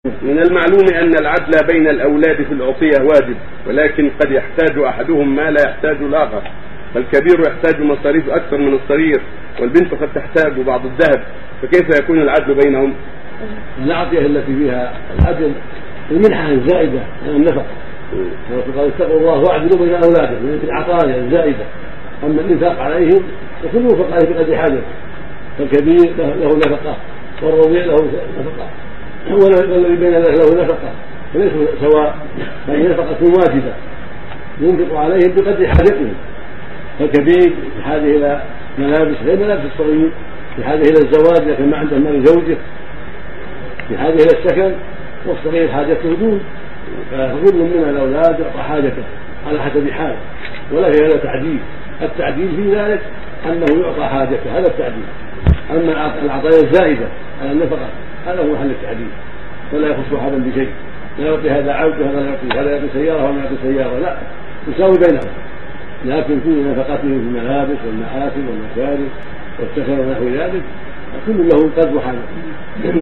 من المعلوم أن العدل بين الأولاد في العطية واجب، ولكن قد يحتاج أحدهم ما لا يحتاج الآخر، فالكبير يحتاج مصاريف أكثر من الصغير، والبنت قد تحتاج بعض الذهب، فكيف يكون العدل بينهم؟ العطية التي فيها العدل المنحة الزائدة عن النفقة، قال اتقوا الله واعدلوا بين أولادكم من العطايا الزائدة. أما الإنفاق عليهم فكل ينفق عليه بقدر حاجته، فالكبير له نفقة والرضيع له نفقة والذي بين له نفقة، فليسوا سواء، بل نفقة واجبة ينفق عليهم بقدر حاجتهم. فالكبير بحاجة إلى ملابس غير ملابس الصغير، بحاجة إلى الزواج إذا كان ما عنده مال زوجه، بحاجة إلى السكن، والصغير حاجته دون، فكل من الأولاد يعطى حاجته على حسب حاله، ولا في هذا تعديل. التعديل في ذلك أنه يعطى حاجته، هذا التعديل. أما العطايا الزائدة على النفقة هذا هو محل التعديل، ولا يخص أحدا بشيء، لا يعطي هذا عبد وهذا لا يعطي، هذا يعطي سيارة وهذا يعطي سيارة، لا، يساوي بينهم، لكن في نفقته في الملابس والمآكل والمشارب والسكن ونحو ذلك كل له قدر حاجته.